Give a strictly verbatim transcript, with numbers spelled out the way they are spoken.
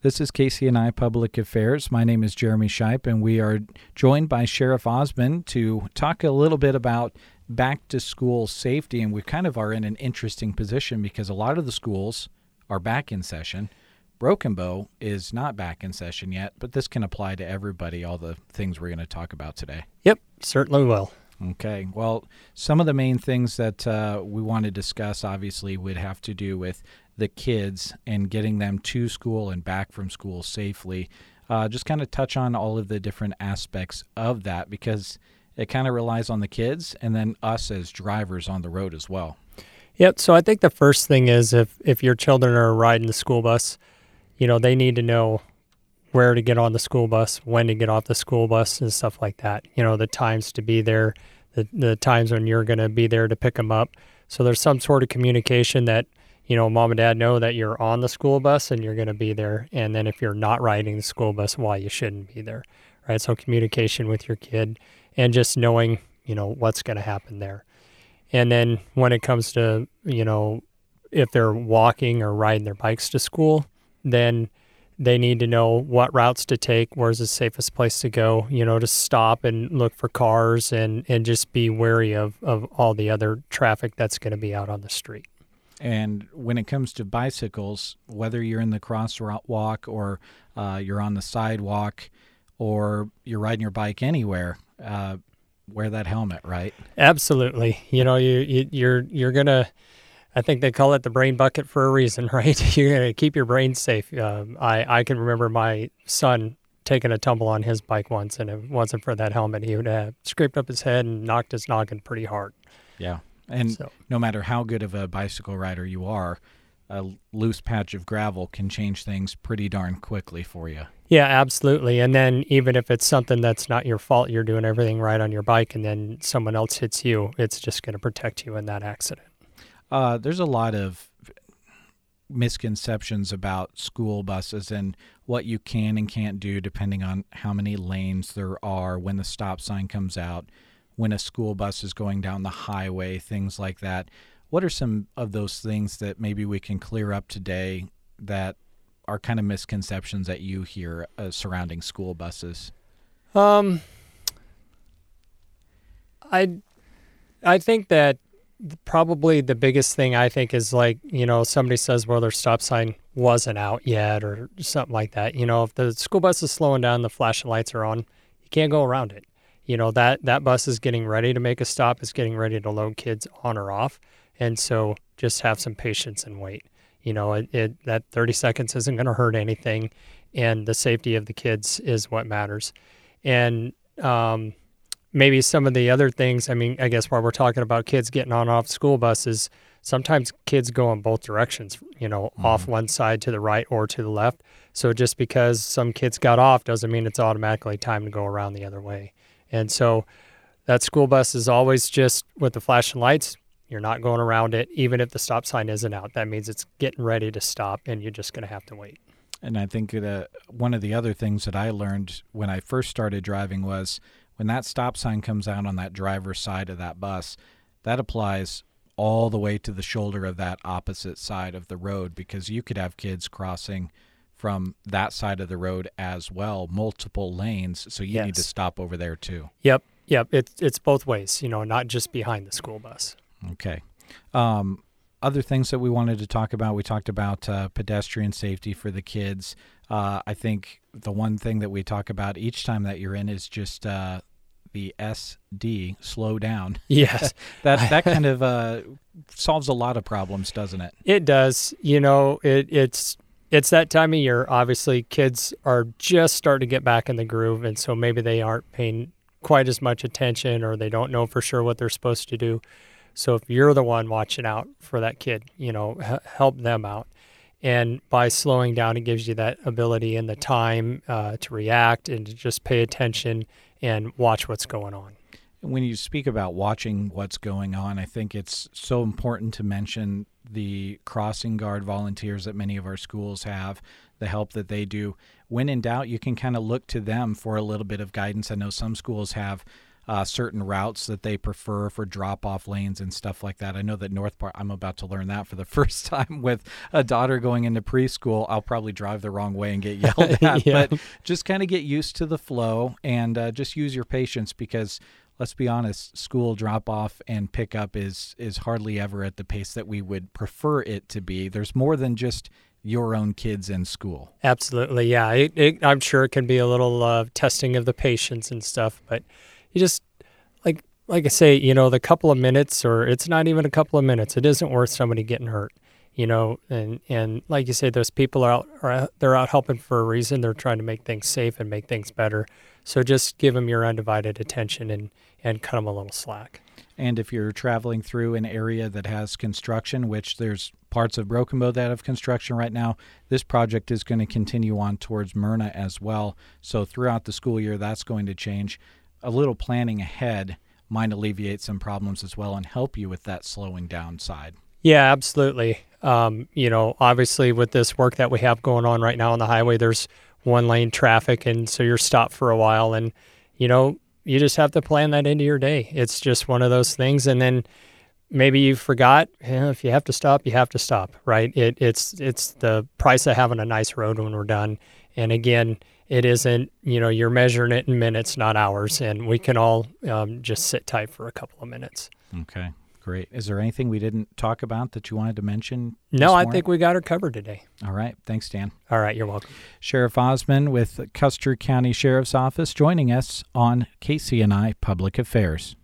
This is K C N I Public Affairs. My name is Jeremy Shipe, and we are joined by Sheriff Osmond to talk a little bit about back-to-school safety. And we kind of are in an interesting position because a lot of the schools are back in session. Broken Bow is not back in session yet, but this can apply to everybody, all the things we're going to talk about today. Yep, certainly will. Okay. Well, some of the main things that uh, we want to discuss, obviously, would have to do with the kids and getting them to school and back from school safely. Uh, just kind of touch on all of the different aspects of that because it kind of relies on the kids and then us as drivers on the road as well. Yep. So I think the first thing is if, if your children are riding the school bus, you know, they need to know where to get on the school bus, when to get off the school bus and stuff like that. You know, the times to be there, the, the times when you're going to be there to pick them up. So there's some sort of communication that, you know, mom and dad know that you're on the school bus and you're going to be there. And then if you're not riding the school bus, why you shouldn't be there, right? So communication with your kid and just knowing, you know, what's going to happen there. And then when it comes to, you know, if they're walking or riding their bikes to school, then they need to know what routes to take, where's the safest place to go, you know, to stop and look for cars and, and just be wary of, of all the other traffic that's going to be out on the street. And when it comes to bicycles, whether you're in the crosswalk or uh, you're on the sidewalk or you're riding your bike anywhere, uh, wear that helmet, right? Absolutely. You know, you, you you're you're gonna. I think they call it the brain bucket for a reason, right? You're gonna keep your brain safe. Um, I I can remember my son taking a tumble on his bike once, and if it wasn't for that helmet, he would have scraped up his head and knocked his noggin pretty hard. Yeah. And so. No matter how good of a bicycle rider you are, a loose patch of gravel can change things pretty darn quickly for you. Yeah, absolutely. And then even if it's something that's not your fault, you're doing everything right on your bike, and then someone else hits you, it's just going to protect you in that accident. Uh, there's a lot of misconceptions about school buses and what you can and can't do depending on how many lanes there are, when the stop sign comes out, when a school bus is going down the highway, things like that. What are some of those things that maybe we can clear up today that are kind of misconceptions that you hear uh, surrounding school buses? Um, I, I think that probably the biggest thing I think is like, you know, somebody says, well, their stop sign wasn't out yet or something like that. You know, if the school bus is slowing down, the flashing lights are on, you can't go around it. You know, that, that bus is getting ready to make a stop, it's getting ready to load kids on or off. And so just have some patience and wait. You know, it, it that thirty seconds isn't going to hurt anything. And the safety of the kids is what matters. And um, maybe some of the other things, I mean, I guess while we're talking about kids getting on and off school buses, sometimes kids go in both directions, you know, mm-hmm. off one side to the right or to the left. So just because some kids got off doesn't mean it's automatically time to go around the other way. And so that school bus is always just with the flashing lights. You're not going around it, even if the stop sign isn't out. That means it's getting ready to stop, and you're just going to have to wait. And I think that one of the other things that I learned when I first started driving was when that stop sign comes out on that driver's side of that bus, that applies all the way to the shoulder of that opposite side of the road because you could have kids crossing from that side of the road as well, multiple lanes, so you yes. need to stop over there too. Yep, yep, it's it's both ways, you know, not just behind the school bus. Okay. Um, other things that we wanted to talk about, we talked about uh, pedestrian safety for the kids. Uh, I think the one thing that we talk about each time that you're in is just uh, the S D, slow down. Yes. that that kind of uh, solves a lot of problems, doesn't it? It does. You know, it, it's it's that time of year. Obviously, kids are just starting to get back in the groove, and so maybe they aren't paying quite as much attention or they don't know for sure what they're supposed to do. So if you're the one watching out for that kid, you know, h- help them out. And by slowing down, it gives you that ability and the time uh, to react and to just pay attention and watch what's going on. When you speak about watching what's going on, I think it's so important to mention the crossing guard volunteers that many of our schools have, the help that they do. When in doubt, you can kind of look to them for a little bit of guidance. I know some schools have uh, certain routes that they prefer for drop-off lanes and stuff like that. I know that North Park, I'm about to learn that for the first time with a daughter going into preschool. I'll probably drive the wrong way and get yelled at, yeah. but just kind of get used to the flow and uh, just use your patience, because let's be honest, school drop-off and pickup is is hardly ever at the pace that we would prefer it to be. There's more than just your own kids in school. Absolutely, yeah. It, it, I'm sure it can be a little uh, testing of the patience and stuff, but you just, like like I say, you know, the couple of minutes, or it's not even a couple of minutes, it isn't worth somebody getting hurt, you know, and, and like you say, those people are out, are, they're out helping for a reason. They're trying to make things safe and make things better. So just give them your undivided attention and, and cut them a little slack. And if you're traveling through an area that has construction, which there's parts of Broken Bow that have construction right now, this project is going to continue on towards Myrna as well. So throughout the school year, that's going to change. A little planning ahead might alleviate some problems as well and help you with that slowing down side. Yeah, absolutely. Um, you know, obviously with this work that we have going on right now on the highway, there's one lane traffic, and so you're stopped for a while, and, you know, you just have to plan that into your day. It's just one of those things. And then maybe you forgot, you know, if you have to stop, you have to stop, right? It, it's it's the price of having a nice road when we're done. And again, it isn't, you know, you're measuring it in minutes, not hours. And we can all um, just sit tight for a couple of minutes. Okay, great. Is there anything we didn't talk about that you wanted to mention? No, I think we got her covered today. All right. Thanks, Dan. All right. You're welcome. Sheriff Osman with Custer County Sheriff's Office joining us on K C N I Public Affairs.